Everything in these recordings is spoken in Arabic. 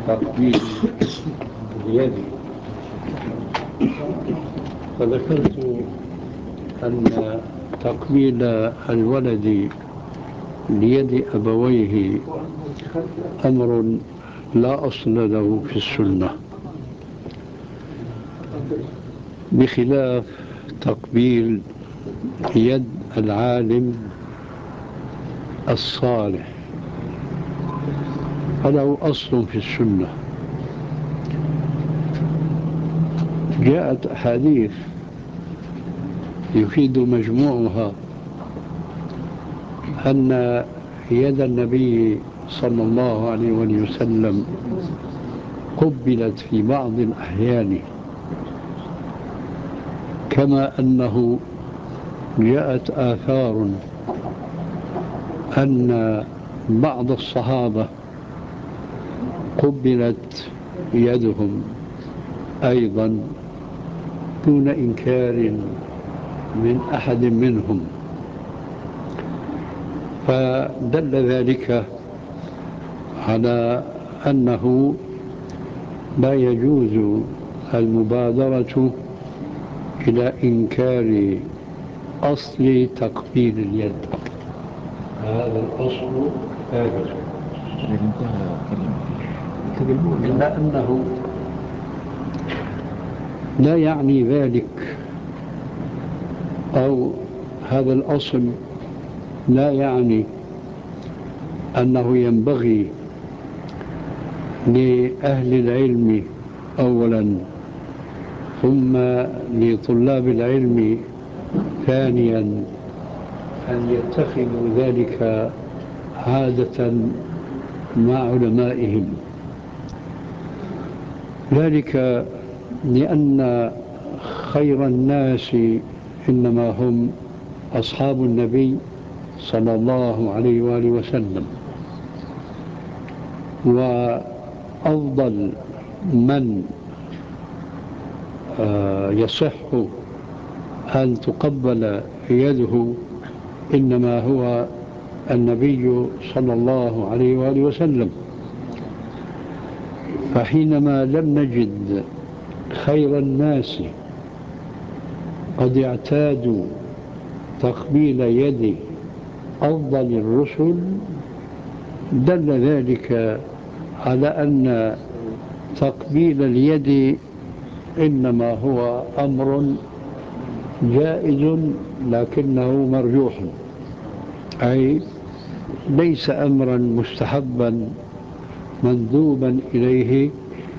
تقبيل اليد، فذكرت أن تقبيل الولد ليد أبويه أمر لا أصل له في السنة، بخلاف تقبيل يد العالم الصالح فله أصل في السنة. جاءت أحاديث يفيد مجموعها أن يد النبي صلى الله عليه وسلم قبلت في بعض الأحيان، كما أنه جاءت آثار أن بعض الصحابة قبلت يدهم أيضا دون إنكار من أحد منهم، فدل ذلك على أنه لا يجوز المبادرة إلى إنكار أصل تقبيل اليد، هذا الأصل ثابت، إلا أنه لا يعني ذلك، أو هذا الأصل لا يعني أنه ينبغي لأهل العلم أولا ثم لطلاب العلم ثانيا أن يتخذوا ذلك عادة مع علمائهم، ذلك لأن خير الناس إنما هم أصحاب النبي صلى الله عليه وآله وسلم، وأفضل من يصح أن تقبل يده إنما هو النبي صلى الله عليه وآله وسلم. فحينما لم نجد خير الناس قد اعتادوا تقبيل يد أفضل الرسل، دل ذلك على أن تقبيل اليد إنما هو أمر جائز لكنه مرجوح، أي ليس أمرا مستحبا مندوبا إليه،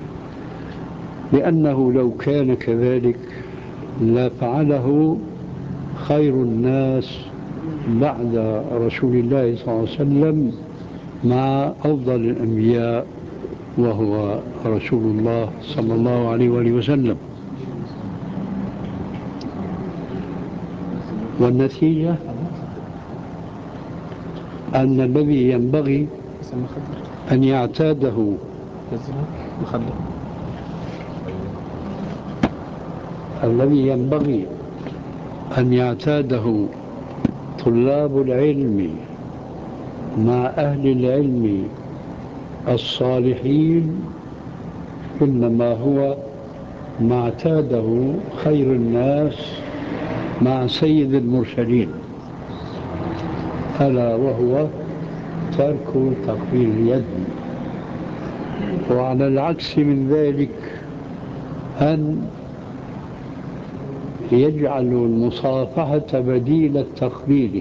لأنه لو كان كذلك لفعله خير الناس بعد رسول الله صلى الله عليه وسلم مع أفضل الأنبياء وهو رسول الله صلى الله عليه وآله وسلم. والنتيجة أن الذي ينبغي أن يعتاده طلاب العلم مع أهل العلم الصالحين إنما هو ما اعتاده خير الناس مع سيد المرسلين، ألا وهو ترك تقبيل اليد. وعلى العكس من ذلك أن يجعل المصافحة بديل التقبيل،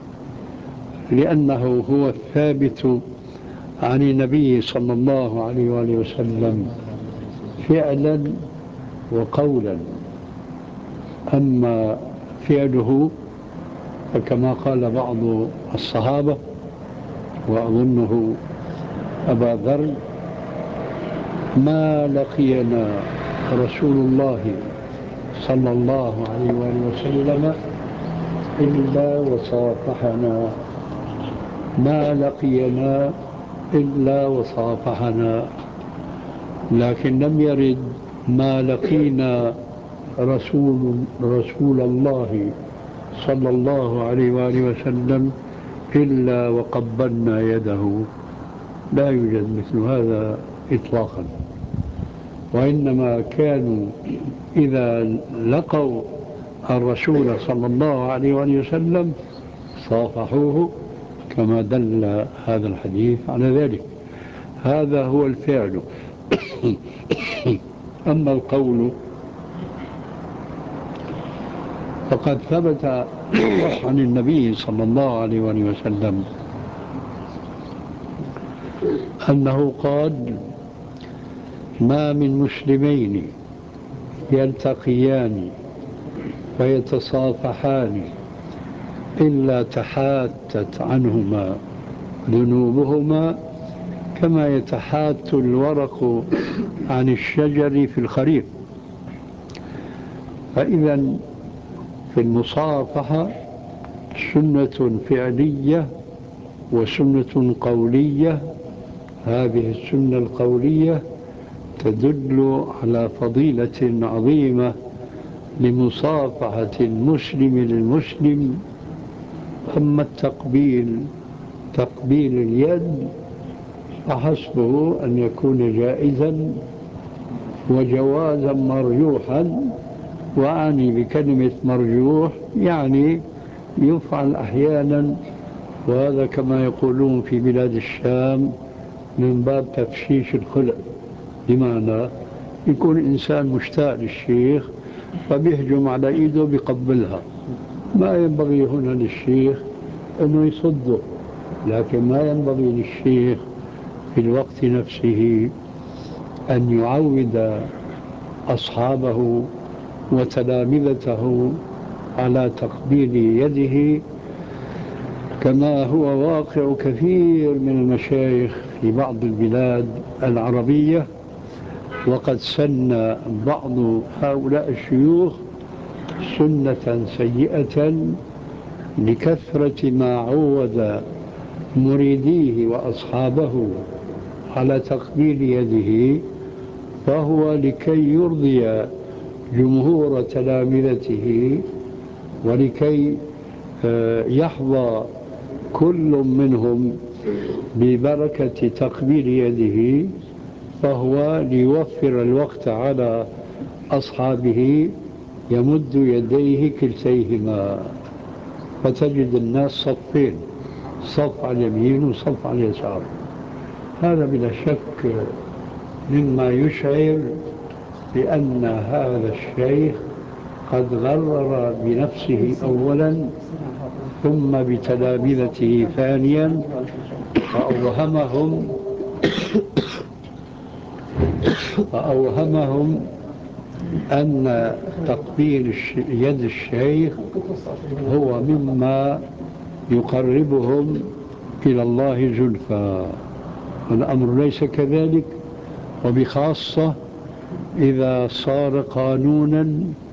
لأنه هو الثابت عن النبي صلى الله عليه وآله وسلم فعلا وقولا. أما فعله فكما قال بعض الصحابة وأظنه أبا ذر: ما لقينا رسول الله صلى الله عليه وآله وسلم إلا وصافحنا، ما لقينا إلا وصافحنا، لكن لم يرد ما لقينا رسول الله صلى الله عليه وآله وسلم إلا وقبلنا يده. لا يوجد مثل هذا إطلاقا، وإنما كانوا إذا لقوا الرسول صلى الله عليه وآله وسلم صافحوه، كما دل هذا الحديث على ذلك. هذا هو الفعل. أما القول فقد ثبت عن النبي صلى الله عليه وآله وسلم أنه قال: ما من مسلمين يلتقيان فيتصافحان إلا تحاتت عنهما ذنوبهما كما يتحات الورق عن الشجر في الخريف. فإذا في المصافحة سنة فعلية وسنة قولية. هذه السنة القولية تدل على فضيلة عظيمة لمصافحة المسلم للمسلم. أما تقبيل اليد فحسبه أن يكون جائزا وجوازا مرجوحا، وأعني بكلمة مرجوح يعني يفعل أحيانا، وهذا كما يقولون في بلاد الشام من باب تفشيش الخلق، بمعنى يكون إنسان مشتاق للشيخ فبيهجم على إيده بيقبلها. ما ينبغي هنا للشيخ أنه يصده، لكن ما ينبغي للشيخ في الوقت نفسه أن يعود أصحابه وتلامذته على تقبيل يده، كما هو واقع كثير من المشايخ في بعض البلاد العربية. وقد سن بعض هؤلاء الشيوخ سنة سيئة لكثرة ما عود مريديه وأصحابه على تقبيل يده، فهو لكي يرضي جمهور تلامذته ولكي يحظى كل منهم ببركة تقبيل يده، فهو ليوفر الوقت على أصحابه يمد يديه كلتيهما، فتجد الناس صفين، صف على اليمين وصف على اليسار. هذا بلا شك مما يشعر بأن هذا الشيخ قد غرر بنفسه أولا ثم بتلامذته ثانيا، فأوهمهم أن تقبيل يد الشيخ هو مما يقربهم إلى الله زلفى. الأمر ليس كذلك، وبخاصة إذا صار قانونا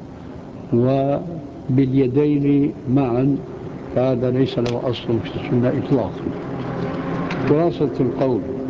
وباليدين معا، فهذا ليس له أصل في السنة إطلاقا. خلاصة القول: